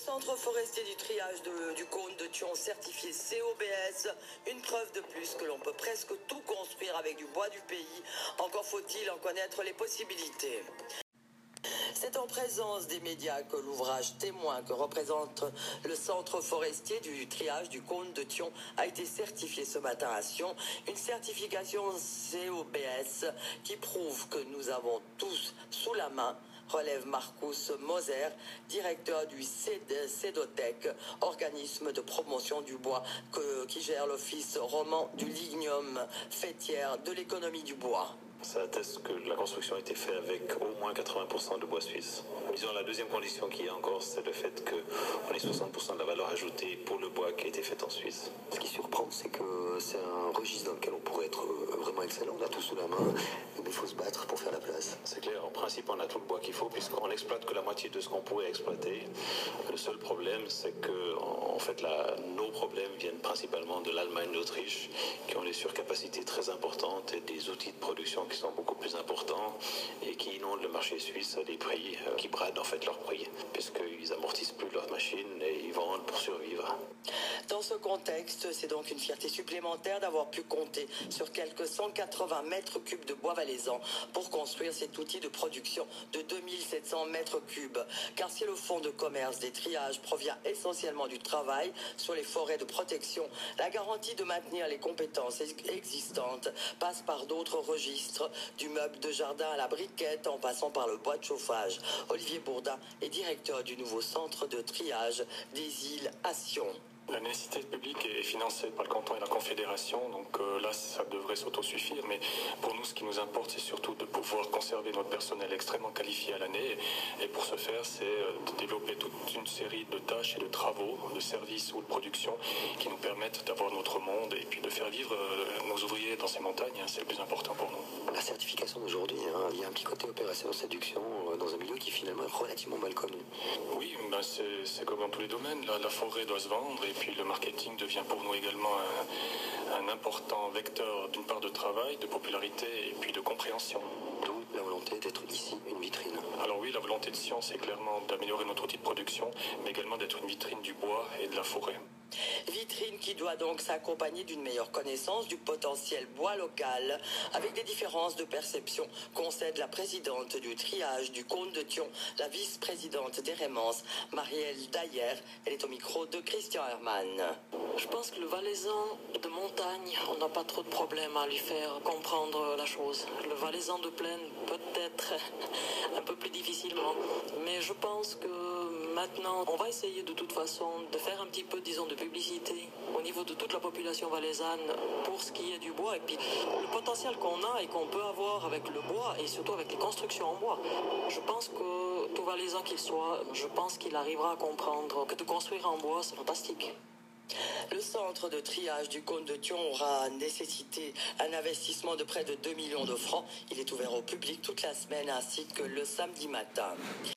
centre forestier du triage du cône de Thion certifié COBS, une preuve de plus que l'on peut presque tout construire avec du bois du pays. Encore faut-il en connaître les possibilités. C'est en présence des médias que l'ouvrage témoin que représente le centre forestier du triage du cône de Thion a été certifié ce matin à Sion. Une certification COBS qui prouve que nous avons tous sous la main, relève Marcus Moser, directeur du CEDOTEC, organisme de promotion du bois qui gère l'office roman du lignium fêtière de l'économie du bois. Ça atteste que la construction a été faite avec au moins 80% de bois suisse. Disons, la deuxième condition qu'il y a encore, c'est le fait qu'on ait 60% de la valeur ajoutée pour le bois qui a été fait en Suisse. Ce qui surprend, c'est que c'est un registre dans lequel on pourrait être vraiment excellent. On a tout sous la main, mais il faut se battre pour faire la place. C'est clair, en principe, on a tout le bois qu'il faut, puisqu'on n'exploite que la moitié de ce qu'on pourrait exploiter. Le seul problème, c'est que, en fait, nos problèmes viennent principalement de l'Allemagne et de l'Autriche, qui ont des surcapacités très importantes et des outils de production qui sont beaucoup plus importants et qui inondent le marché suisse à des prix qui bradent en fait leurs prix, puisqu'ils amortissent plus leurs machines et ils vendent pour survivre. Dans ce contexte, c'est donc une fierté supplémentaire d'avoir pu compter sur quelques 180 mètres cubes de bois valaisan pour construire cet outil de production de 2700 mètres cubes. Car si le fonds de commerce des triages provient essentiellement du travail sur les forêts de protection, la garantie de maintenir les compétences existantes passe par d'autres registres, du meuble de jardin à la briquette en passant par le bois de chauffage. Olivier Bourdin est directeur du nouveau centre de triage des îles à Sion. La nécessité publique est financée par le canton et la confédération, donc là ça devrait s'autosuffire, mais pour nous ce qui nous importe c'est surtout de pouvoir conserver notre personnel extrêmement qualifié à l'année, et pour ce faire c'est de développer toute une série de tâches et de travaux, de services ou de production qui nous permettent d'avoir notre monde et puis de faire vivre nos ouvriers dans ces montagnes, c'est le plus important pour nous. La certification d'aujourd'hui, il y a un petit côté opération séduction dans un milieu qui finalement est relativement mal connu. Oui, c'est comme dans tous les domaines, la forêt doit se vendre et puis le marketing devient pour nous également un important vecteur d'une part de travail, de popularité et puis de compréhension. D'où la volonté d'être ici une vitrine. Alors oui, la volonté de Sion, c'est clairement d'améliorer notre outil de production, mais également d'être une vitrine du bois et de la forêt. Vitrine qui doit donc s'accompagner d'une meilleure connaissance du potentiel bois local, avec des différences de perception, concède la présidente du triage du cône de Thion, la vice-présidente des Rémences, Marielle Dayer. Elle est au micro de Christian Hermann. Je pense que le valaisan de montagne, on n'a pas trop de problème à lui faire comprendre la chose. Le valaisan de plaine, peut-être un peu plus difficilement. Mais je pense que maintenant, on va essayer de toute façon de faire un petit peu, disons, de publicité au niveau de toute la population valaisanne pour ce qui est du bois. Et puis le potentiel qu'on a et qu'on peut avoir avec le bois et surtout avec les constructions en bois. Je pense que tout valaisan qu'il soit, je pense qu'il arrivera à comprendre que de construire en bois, c'est fantastique. Le centre de triage du cône de Thion aura nécessité un investissement de près de 2 millions de francs. Il est ouvert au public toute la semaine ainsi que le samedi matin.